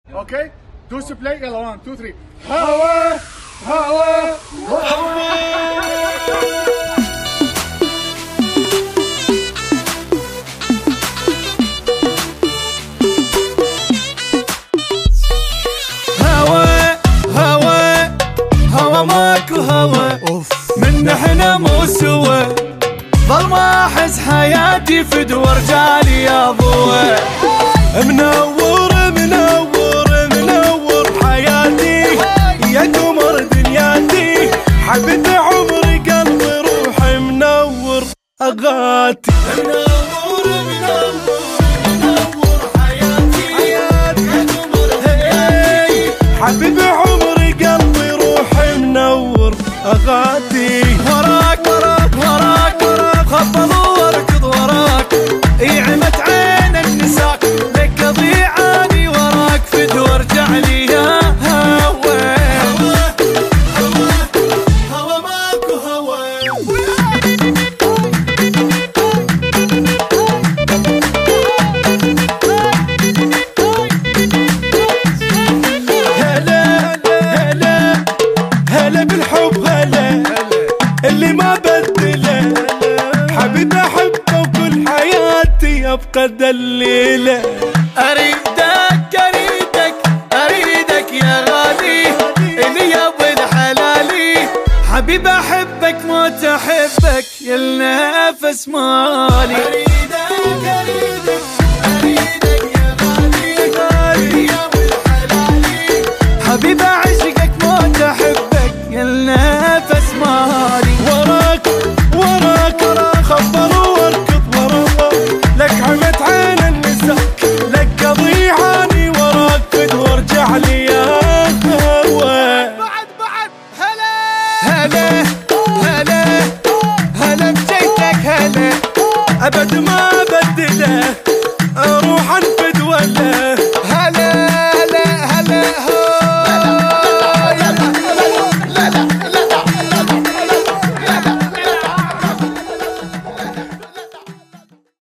اوكي دوس بلاي يلا 1 2 3 هوا هوا هوا ماكو هوا من احنا مو سوا ظل ما احس حياتي فد ورجالي يا ضوى منور منور منور حياتي يا قمر دنياتي حبيت عمري قلبي روحي منور اغاتي منور منور منور حياتي يا قمر دنياتي حبيب عمري قلبي روحي منور اغاتي وراك وراك وراك وراك خبط واركض وراك يعمت عين النساك لك ضيعاني وراك فد وارجع لي يا هوا هوا ماكو هوا هلا بالحب هلا اللي ما بدله حبيبي احبه وكل حياتي ابقى دليله اريدك اريدك اريدك يا غالي اللي يا ابن حلالي حبيبي احبك موت احبك يا النفس مالي اريدك اريدك اريدك يا غالي يا ابن حلالي حبيبي اعشقك موت احبك يا النفس مالي وراك وراك وراك خبر واركض وراك لك عمت عين النساك لك ضيعاني وراك فد وارجع لي يا هوا بعد هلا هلا هلا بجيتك هلا ابد ما بدله اروح انفد ولا